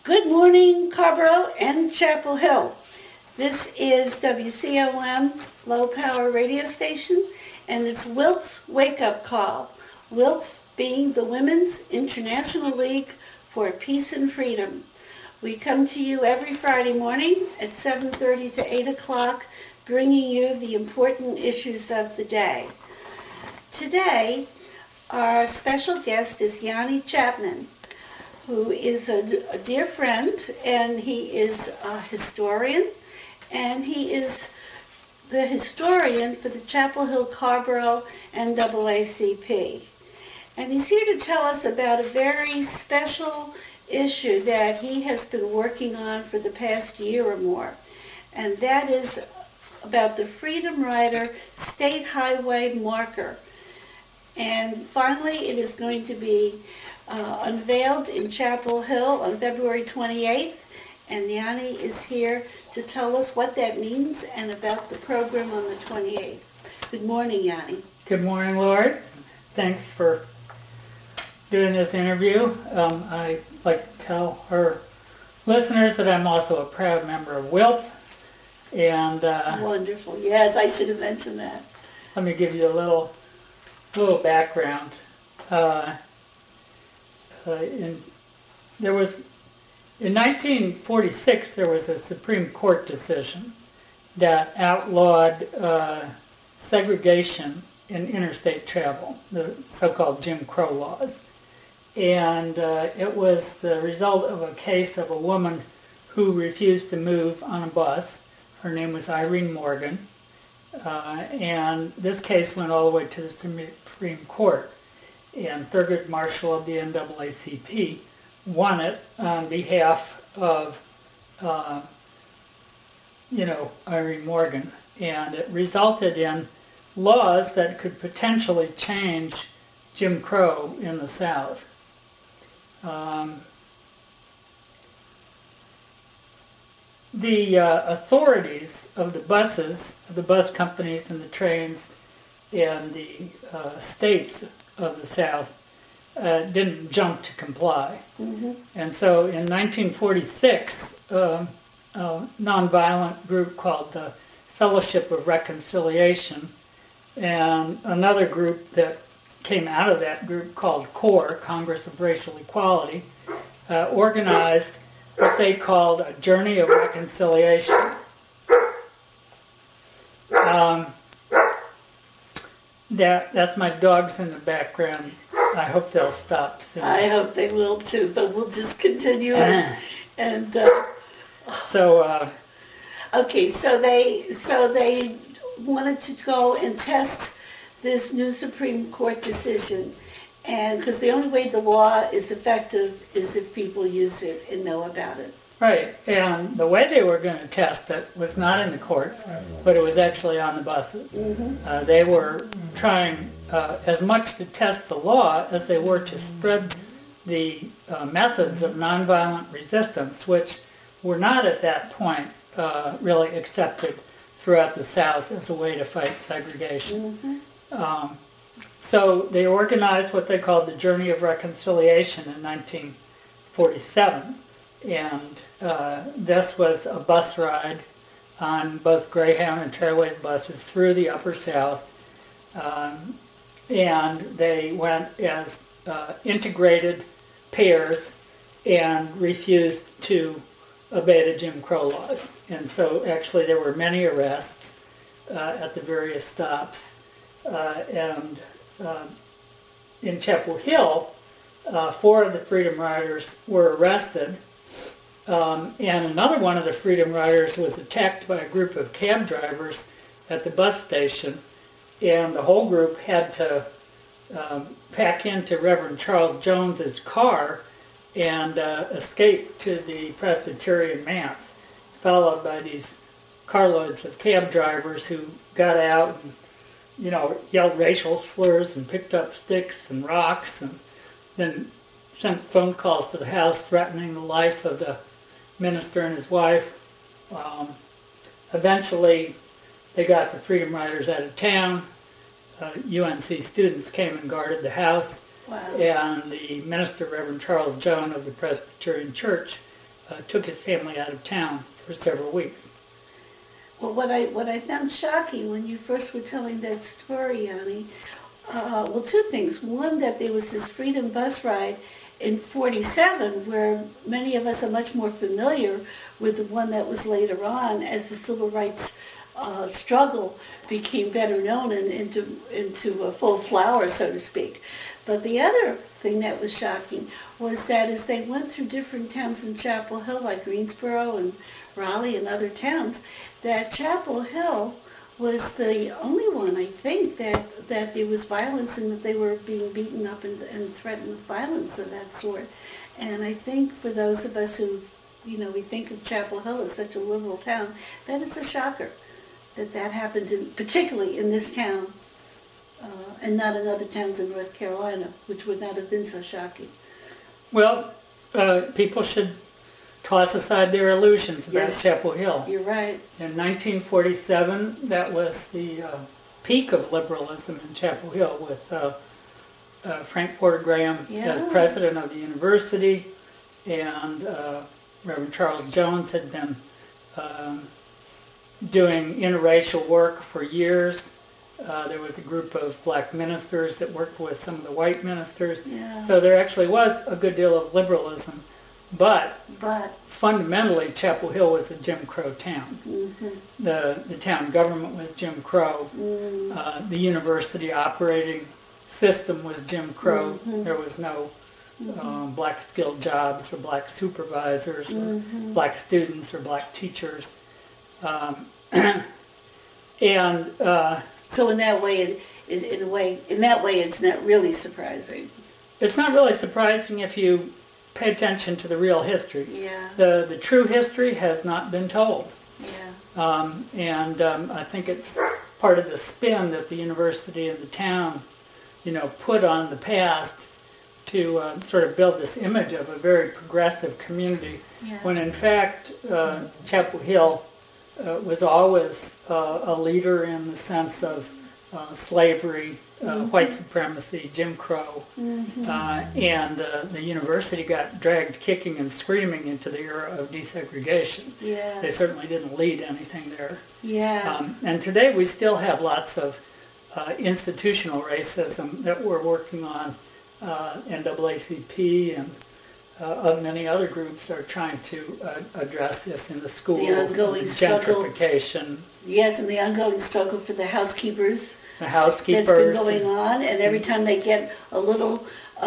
Good morning, Carborough and Chapel Hill. This is WCOM Low Power Radio Station, and it's WILP's Wake Up Call. WILP being the Women's International League for Peace and Freedom. We come to you every Friday morning at 7:30 to 8 o'clock, bringing you the important issues of the day. Today, our special guest is Yanni Chapman, who is a dear friend, and he is a historian, and he is the historian for the Chapel Hill Carborough NAACP. And he's here to tell us about a very special issue that he has been working on for the past year or more, and that is about the Freedom Rider State Highway Marker. And finally, it is going to be unveiled in Chapel Hill on February 28th, and Yanni is here to tell us what that means and about the program on the 28th. Good morning, Yanni. Good morning, Lord. Thanks for doing this interview. I'd like to tell our listeners that I'm also a proud member of WILP. And wonderful. Yes, I should have mentioned that. Let me give you a little background. In 1946, there was a Supreme Court decision that outlawed segregation in interstate travel, the so-called Jim Crow laws. And it was the result of a case of a woman who refused to move on a bus. Her name was Irene Morgan. And this case went all the way to the Supreme Court. And Thurgood Marshall of the NAACP won it on behalf of, Irene Morgan. And it resulted in laws that could potentially change Jim Crow in the South. The authorities of the buses, the bus companies and the trains and the states of the South didn't jump to comply. Mm-hmm. And so in 1946, a nonviolent group called the Fellowship of Reconciliation and another group that came out of that group called CORE, Congress of Racial Equality, organized what they called a Journey of Reconciliation. That's my dogs in the background. I hope they'll stop soon. I hope they will too, but we'll just continue. Okay, so they wanted to go and test this new Supreme Court decision, and because the only way the law is effective is if people use it and know about it. Right, and the way they were going to test it was not in the courts, but it was actually on the buses. Mm-hmm. They were trying as much to test the law as they were to spread the methods of nonviolent resistance, which were not at that point really accepted throughout the South as a way to fight segregation. Mm-hmm. So they organized what they called the Journey of Reconciliation in 1947, and this was a bus ride on both Greyhound and Trailways buses through the Upper South, and they went as integrated pairs and refused to obey the Jim Crow laws. And so actually there were many arrests at the various stops. And in Chapel Hill, 4 of the Freedom Riders were arrested, and another one of the Freedom Riders was attacked by a group of cab drivers at the bus station, and the whole group had to pack into Reverend Charles Jones's car and escape to the Presbyterian Manse, followed by these carloads of cab drivers who got out and yelled racial slurs and picked up sticks and rocks, and then sent phone calls to the house threatening the life of the minister and his wife. Eventually, they got the Freedom Riders out of town. UNC students came and guarded the house. Wow. And the minister, Reverend Charles Jones of the Presbyterian Church, took his family out of town for several weeks. Well, what I found shocking when you first were telling that story, Annie, well, two things. One, that there was this Freedom bus ride in 47, where many of us are much more familiar with the one that was later on as the civil rights struggle became better known and into a full flower, so to speak. But the other thing that was shocking was that as they went through different towns in Chapel Hill, like Greensboro and Raleigh and other towns, that Chapel Hill was the only one, I think, that there was violence and that they were being beaten up and threatened with violence of that sort. And I think for those of us who, we think of Chapel Hill as such a liberal town, that is a shocker that happened, particularly in this town, and not in other towns in North Carolina, which would not have been so shocking. Well, people should toss aside their illusions about Yes. Chapel Hill. You're right. In 1947, that was the peak of liberalism in Chapel Hill with Frank Porter Graham as president of the university, and Reverend Charles Jones had been doing interracial work for years. There was a group of black ministers that worked with some of the white ministers. Yeah. So there actually was a good deal of liberalism. But But fundamentally, Chapel Hill was a Jim Crow town. mm-hmm. The town government was Jim Crow. The university operating system was Jim Crow. There was no black skilled jobs or black supervisors or black students or black teachers. And So in that way, it's not really surprising. it's not really surprising if you pay attention to the real history. Yeah. The true history has not been told. Yeah. And I think it's part of the spin that the university and the town, put on the past to sort of build this image of a very progressive community, Yeah. when in fact Chapel Hill was always a leader in the sense of slavery, white supremacy, Jim Crow, and the university got dragged kicking and screaming into the era of desegregation. Yeah. They certainly didn't lead anything there. Yeah. And today we still have lots of institutional racism that we're working on. NAACP and many other groups are trying to address this in the schools. The ongoing struggle. Gentrification. Yes, and the ongoing struggle for the housekeepers. The housekeepers. That's been going on, and every time they get a little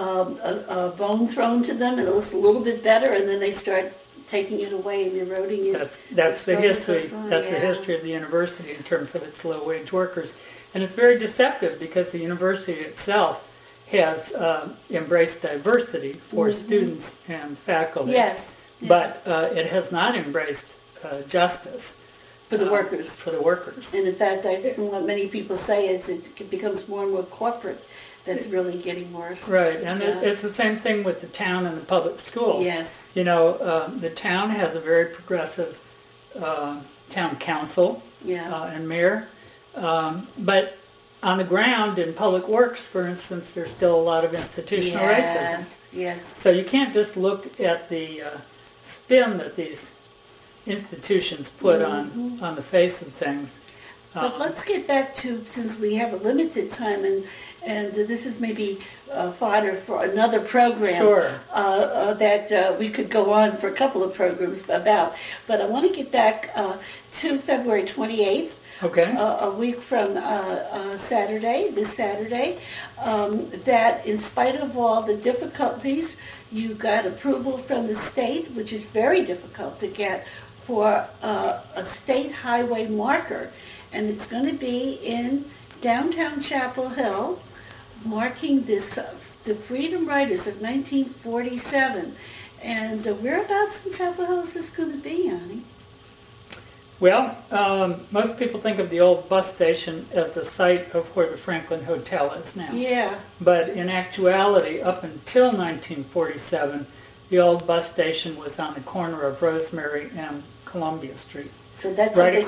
a bone thrown to them, and it looks a little bit better, and then they start taking it away and eroding it. That's the history. Goes on, That's the history of the university in terms of its low-wage workers, and it's very deceptive because the university itself has embraced diversity for students and faculty. Yes. But it has not embraced justice. For the workers. For the workers. And in fact, I think what many people say is it becomes more and more corporate. That's really getting worse. Right, and it's the same thing with the town and the public schools. Yes. The town has a very progressive town council and mayor, but on the ground in public works, for instance, there's still a lot of institutional racism. Yes. So you can't just look at the spin that these institutions put on the face of things. But let's get back to, since we have a limited time, and this is maybe fodder for another program. Sure. That we could go on for a couple of programs about. But I want to get back to February 28th. Okay. A week from this Saturday, that in spite of all the difficulties, you got approval from the state, which is very difficult to get, for a state highway marker. And it's going to be in downtown Chapel Hill, marking the Freedom Riders of 1947. And whereabouts in Chapel Hill is this going to be, Annie? Well, most people think of the old bus station as the site of where the Franklin Hotel is now. Yeah. But in actuality, up until 1947, the old bus station was on the corner of Rosemary and Columbia Street. So that's directly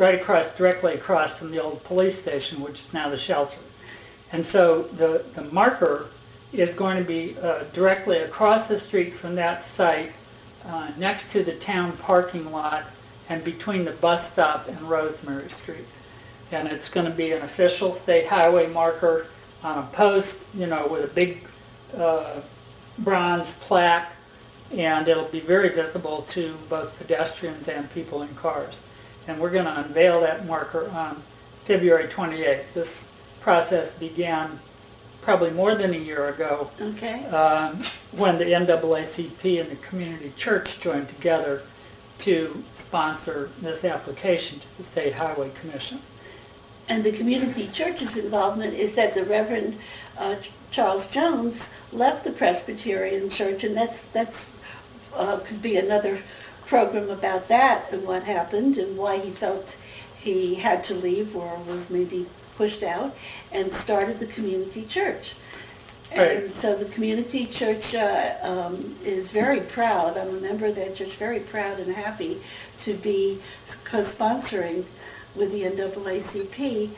across from the old police station, which is now the shelter. And so the marker is going to be directly across the street from that site, next to the town parking lot and between the bus stop and Rosemary Street. And it's going to be an official state highway marker on a post, with a big bronze plaque, and it'll be very visible to both pedestrians and people in cars. And we're going to unveil that marker on February 28th. This process began probably more than a year ago, when the NAACP and the community church joined together to sponsor this application to the State Highway Commission. And the community church's involvement is that the Reverend Charles Jones left the Presbyterian Church, and that's could be another program about that and what happened and why he felt he had to leave or was maybe pushed out, and started the community church. Right. And so the community church is very proud. I'm a member of that church, very proud and happy to be co-sponsoring with the NAACP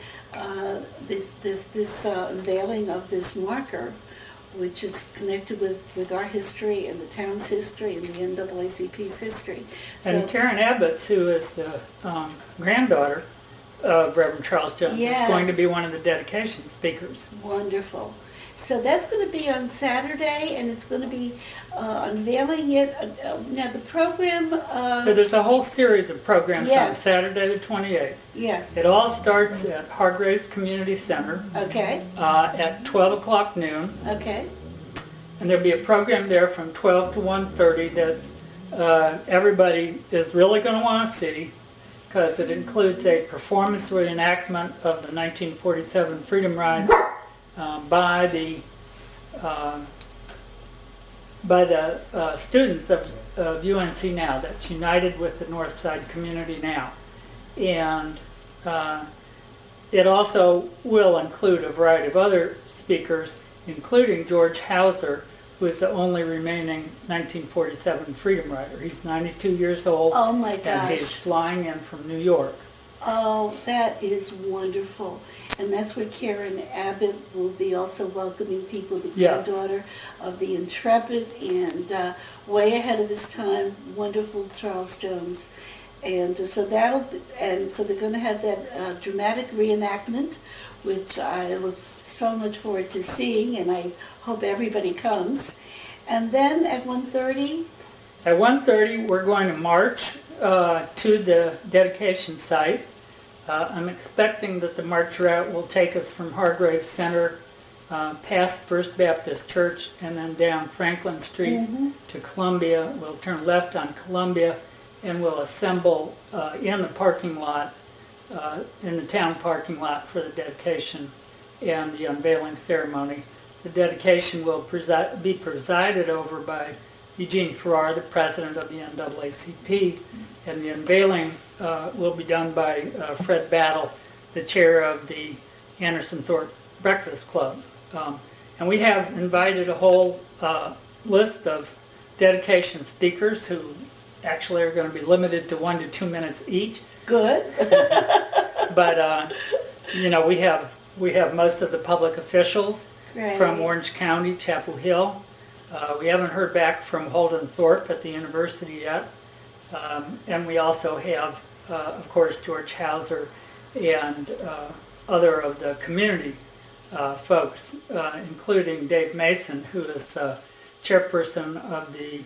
this unveiling of this marker, which is connected with our history and the town's history and the NAACP's history. And Karen Abbott, who is the granddaughter of Reverend Charles Jones, is going to be one of the dedication speakers. Wonderful. So that's going to be on Saturday, and it's going to be unveiling it. Now the program... So there's a whole series of programs on Saturday the 28th. Yes. It all starts at Hargraves Community Center at 12 o'clock noon. Okay. And there'll be a program there from 12 to 1:30 that everybody is really going to want to see, because it includes a performance reenactment of the 1947 Freedom Rides by the students of UNC Now, that's United with the Northside Community Now. And it also will include a variety of other speakers, including George Hauser, who is the only remaining 1947 Freedom Rider. He's 92 years old. Oh my gosh. And he's flying in from New York. Oh, that is wonderful. And that's where Karen Abbott will be also welcoming people, the granddaughter of the intrepid and way ahead of his time, wonderful Charles Jones. And so they're going to have that dramatic reenactment, which I look so much forward to seeing, and I hope everybody comes. And then at 1:30? At 1:30, we're going to march to the dedication site. I'm expecting that the march route will take us from Hargraves Center past First Baptist Church and then down Franklin Street to Columbia. We'll turn left on Columbia and we'll assemble in the parking lot, in the town parking lot for the dedication and the unveiling ceremony. The dedication will be presided over by Eugene Farrar, the president of the NAACP, and the unveiling will be done by Fred Battle, the chair of the Anderson Thorpe Breakfast Club. And we have invited a whole list of dedication speakers who actually are going to be limited to 1 to 2 minutes each. Good. But we have most of the public officials from Orange County, Chapel Hill. We haven't heard back from Holden Thorpe at the university yet. And we also have, of course, George Hauser and other of the community folks, including Dave Mason, who is chairperson of the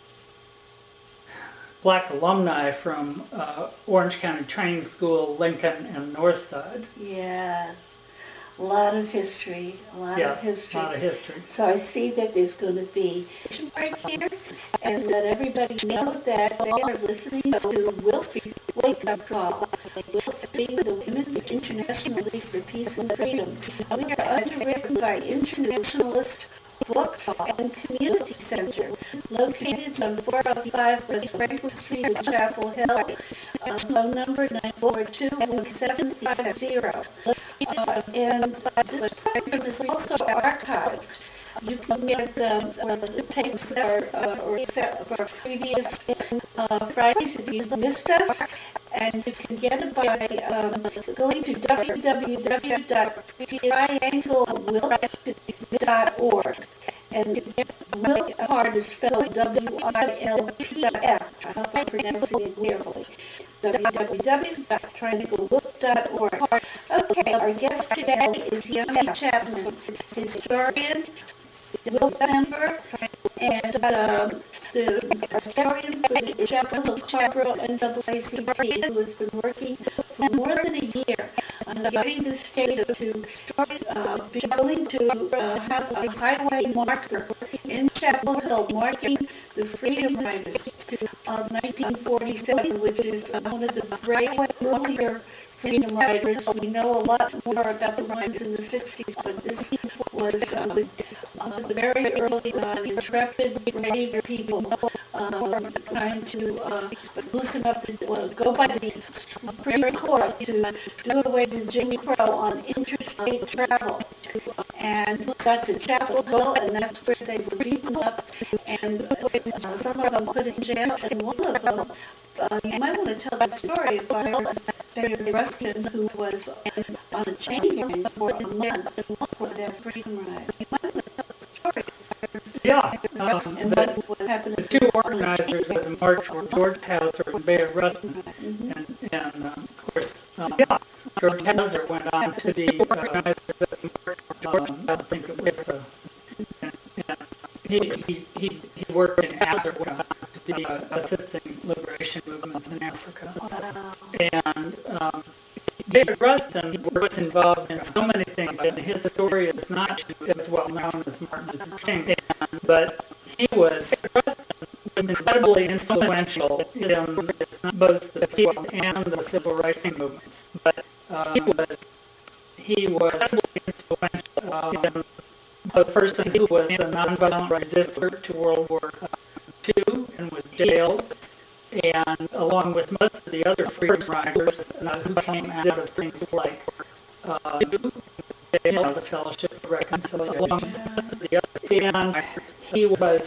Black alumni from Orange County Training School, Lincoln, and Northside. Yes. A lot of history, a lot of history. So I see that there's going to be right here, and let everybody know that they are listening to Wilkes Wake Up Call. Wilkes being the Women's International League for Peace and Freedom. We are underwritten by Internationalist Books and Community Center, located on 405 West Franklin Street in Chapel Hill. Phone number 942-1750. And this program is also archived. You can get the tapes of our previous Fridays if you missed us, and you can get it by going to www.trianglewilkes.org. and Wilk Hard is spelled WILPF. I hope I'm pronouncing it clearly. www.tryingtogowilk.org. Okay, our guest today is Yoni Chapman, historian, Wilk member, and the historian for the Chapel Hill Chapel NAACP, who has been working for more than a year on getting the state to be willing to have a highway marker in Chapel Hill marking the Freedom Riders of 1947, which is one of the earlier Freedom Riders. We know a lot more about the ones in the 60s, but this was the very early intrepid, brave people trying to loosen up, go by the Supreme Court to do away with Jim Crow on interstate travel. And got to Chapel Hill, and that's where they were beaten up, and some of them put in jail, and one of them, you might want to tell the story about Barry Rustin, who was on a chain gang for a month for that freedom ride. You might want to tell the story. Yeah, and what happened the two organizers of the march were George Hauser and Barry Rustin, and of course, George Hauser went on to the I think it was he worked in Africa, assisting liberation movements in Africa. And David Rustin was involved in so many things, and his story is not as well known as Martin Luther King, but he was incredibly influential in both the peace and the civil rights movements. But he was influential in the person who was a nonviolent resistor to World War II and was jailed, and along with most of the other freedom riders who came out of things like the Fellowship of Reconciliation, along with most of the other, and he was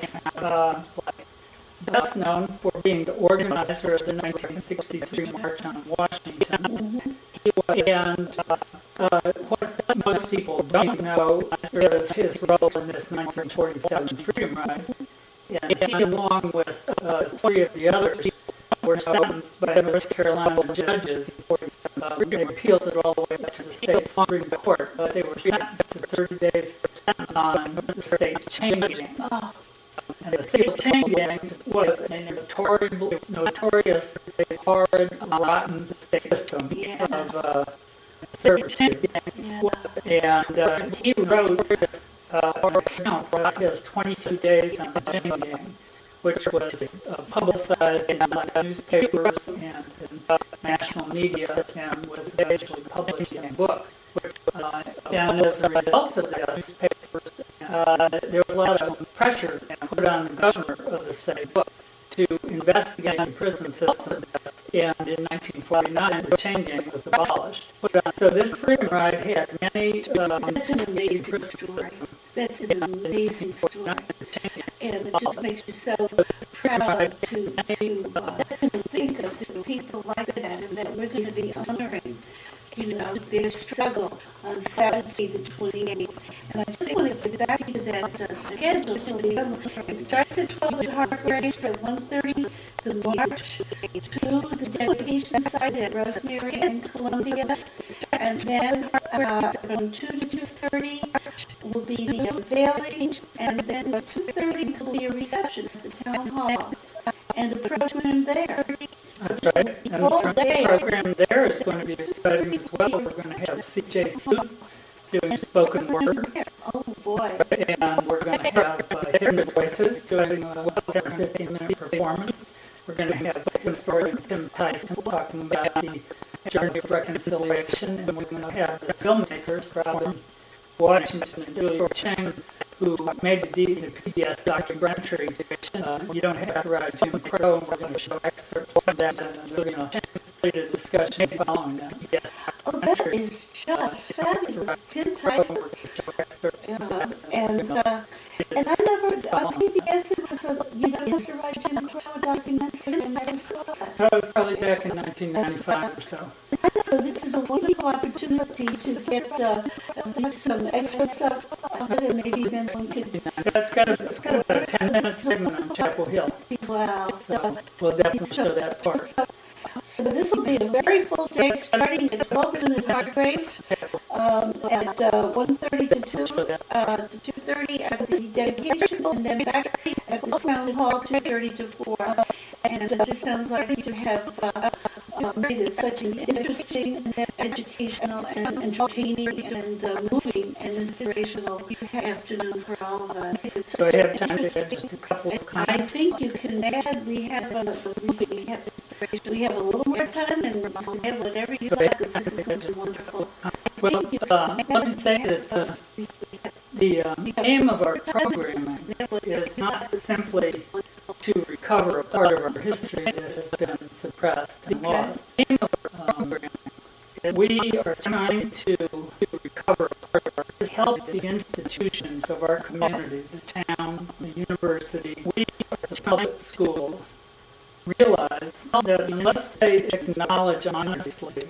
best known for being the organizer of the 1963 March on Washington. And what most people don't know is his role in this 1947 Freedom Ride. And he, along with three of the others, were sentenced by North Carolina judges. They appealed it all the way back to the state Supreme Court, but they were sentenced to 30 days on the state chain gang. And the state chain gang was a notorious, hard, rotten system of servitude. And he wrote our account about his 22 days on the chain gang, which was publicized in newspapers and national media, and was eventually published in a book. And as a result of this, there was a lot of pressure put on the governor of the state to investigate the prison system, and in 1949 the chain gang was abolished. So this freedom ride had many... That's an amazing story. That's an amazing story. And it just makes you so proud to think of people like that, and that we're going to be honoring, their struggle on Saturday the 28th. And I just want to get back to that schedule. So it starts at 12 at Harbor Race at 1:30, the march to the dedication site at Rosemary and Columbia, and then from 2 to 2:30 will be the unveiling, and then at 2:30 will be a reception at the town hall, and a program there. That's right. And the program there is going to be exciting as well. We're going to have C.J. Suit doing spoken word. Oh, boy. And we're going to have Hidden Voices doing a 15-minute performance. We're going to have historian Tim Tyson talking about the journey of reconciliation. And we're going to have the filmmakers from Washington and Julia Chang, who made the PBS documentary, You Don't Have to Ride Jim Crow, and we're going to show excerpts from that, and we're going to lead a discussion following that. Yes. Oh, that is just fabulous. Tim Tyson. And I never, on PBS, it was You Don't Have to Ride Jim Crow documentary, and I saw that. That was probably back in 1995 or so. So this is a wonderful opportunity to get at least some excerpts of. I and maybe then one could. It's got about a 10-minute segment on Chapel Hill. Wow. So we'll definitely show that part. So this will be a very full day, starting at 12 in the dark grades, at 1:30 to 2:30 at the dedication, and then back at the town hall 2:30 to 4. And it just sounds like you have created such an interesting, educational, and entertaining, and moving and inspirational afternoon for all of us. So I have time to add just a couple of I comments. think you can add. We have a little more time, and we have whatever you like. This is going to be wonderful. Well, let me say that the aim of our programming is not simply to recover a part of our history that has been suppressed and lost. We are trying to recover a part of our history, help the institutions of our community, the town, the university, the public schools, realize that unless they acknowledge honestly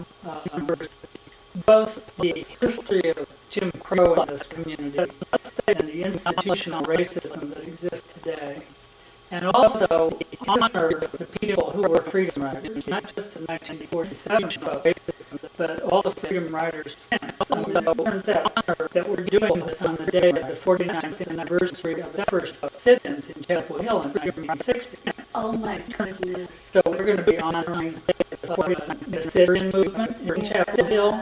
both the history of Jim Crow in this community and the institutional racism that exists today, and also honor the people who were freedom riders, not just the 1947 folks, but all the freedom riders since. So it turns out that we're doing this on the day of the 49th anniversary of the first sit-ins in Chapel Hill in 1960. Oh my goodness. So we're going to be honoring the sit-in movement in Chapel Hill.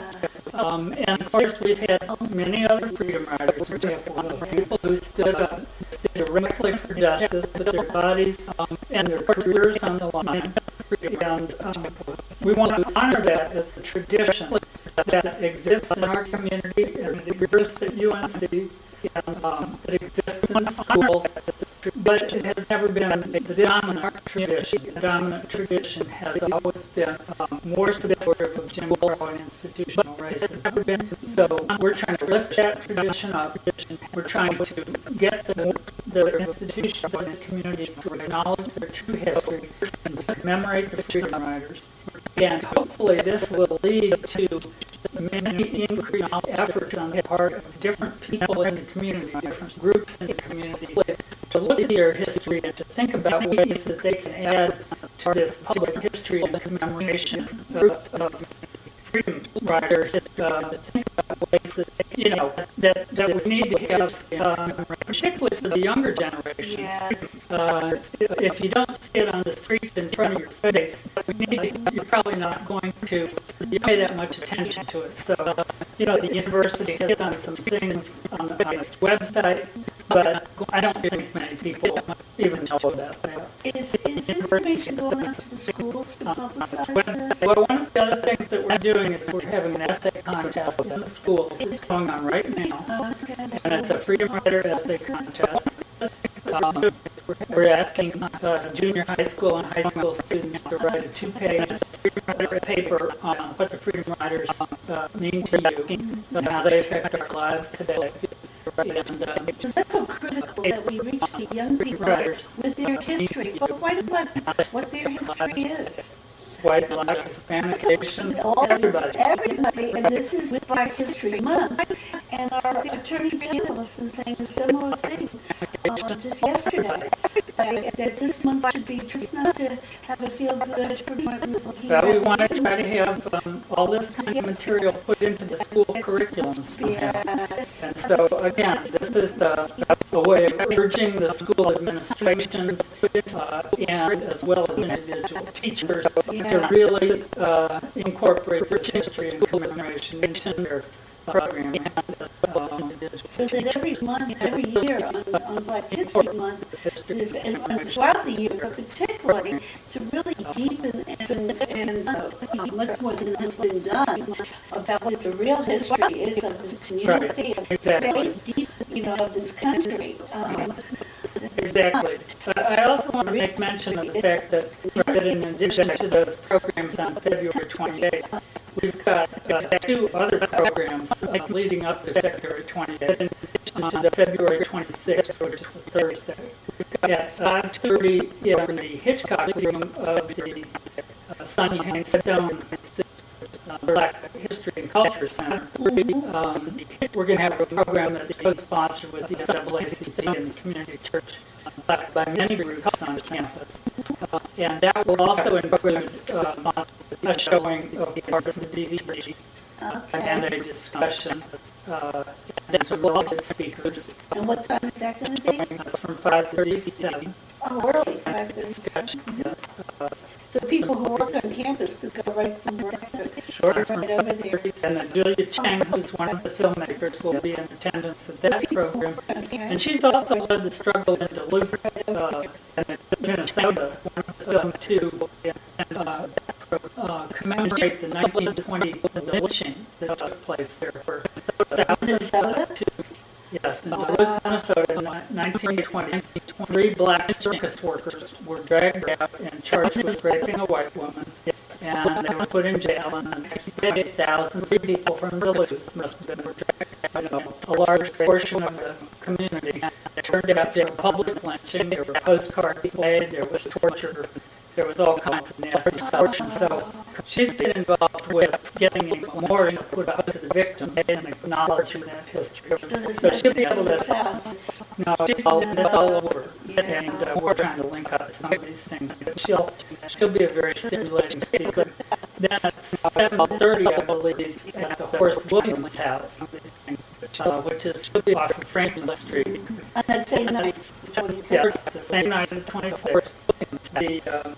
And of course, we've had many other freedom riders in Chapel Hill, people who stood up directly for justice, put their bodies and their careers on the line. And we want to honor that as a tradition that exists in our community and that exists at UNC, that exists in schools, but it has never been the dominant tradition. The dominant tradition has always been more supportive of Jim Crow and institutional racism. So we're trying to lift that tradition up. We're trying to get the institutions and the community to acknowledge their true history and to commemorate the freedom riders. And hopefully this will lead to many increased efforts on the part of different people in the community, different groups in the community, to look at their history and to think about ways that they can add to this public history and commemoration of freedom riders, think about ways that, that we need to have, particularly for the younger generation. Yes. If you don't see it on the street in front of your face, you're probably not going to pay that much attention to it. So, the university has done some things on its website, but I don't think many people even know about that. Is information going out to the schools to publicize this? Well, one of the other things that we're doing is we're having an essay contest in the schools. It's going on right now, and it's a Freedom Rider essay contest. We're asking junior high school and high school students to write a 2-page paper on what the Freedom Riders mean to you and how they affect our lives today. Because that's so critical that we reach the young people with their history. But why do what their history is? White, Black, Hispanic, Asian, everybody. Everybody, and this is Black History Month. And our attorney general has been saying a similar thing just yesterday. That this month should be just not to have a feel-good for Martin Luther King. But we want to try to have all this kind of material put into the school curriculums. Yes. And so, again, this is a way of urging the school administrations and as well as individual teachers to really incorporate this history and commemoration into their programming. So that every year on Black History Month, and throughout the year, but particularly to really deepen and much more than has been done about what the real history is of this community, state deep, of this country. Exactly. I also want to make mention of the fact that in addition to those programs on February 28th, we've got 2 other programs leading up to February 28th on February 26th, which is a Thursday. At 5:30 in the Hitchcock room of the Sonia Hank Stone Black History and Culture Center. We're going to have a program that's co-sponsored with the NAACP and the community church by many groups on campus. And that will also include a showing of part of the DVD and a discussion. And so we'll also get speakers. And what time is that going to be? It's from 5:30 to 7. Oh, early, 5:30. Yes. So people who work on campus could go right from work right over there. And then Julia Chang, who's one of the filmmakers, will be in attendance at that program. Okay. And she's also led the struggle in Duluth and Minnesota, film too, and commemorate the 1920 lynching that took place there for Minnesota? Yes, in Duluth, Minnesota, in 1920, 3 black circus workers were dragged out and charged with raping a white woman, and they were put in jail, and 8,000 people from Duluth must have been dragged out. A large portion of the community turned out there were public lynching, there were postcards made, there was torture, there was all kinds of nasty torture. So she's been involved with getting more input out to the victims and acknowledging that history. So she'll be able to. No, that's all over, and we're trying to link up some of these things. But she'll be a very stimulating speaker. Then at 7:30, I believe, at the Horace Williams House, which is off of Franklin Street. On that same night, Yes, the same night, the 24th. The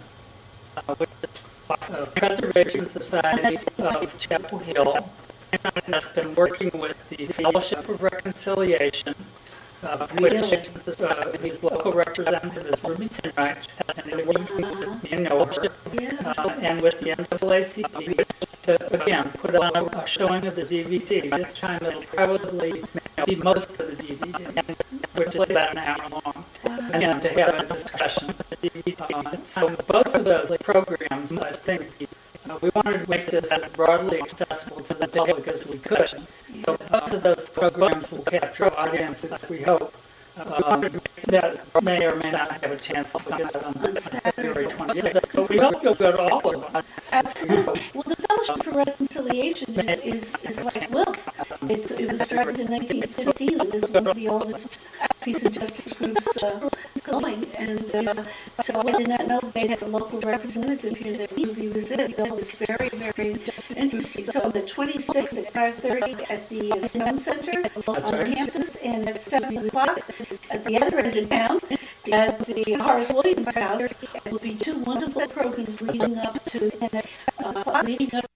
Preservation Society of Chapel Hill has been working with the Fellowship of Reconciliation, which whose local representative is Ruby Tinreich, and they're working with the NOAA and with the NAACP to, again, put on a showing of the DVD. This time it'll probably be most of the DVD, which is about an hour long, and to have a discussion. So both of those programs, I think, we wanted to make this as broadly accessible to the public as we could. So both of those programs will capture audiences, we hope, that may or may not have a chance to get on February 28th. But we hope you'll go to all of them. Absolutely. Well, the Fellowship for Reconciliation is like WILP. It was started in 1915 and is one of the oldest peace and justice groups going. And so I did not know they had a local representative here that we visited. It was very, very interesting. So on the 26th at 5:30 at the Town Center on campus, and at 7 o'clock at the other end of town, at the Horace Williams House, will be 2 wonderful programs leading up to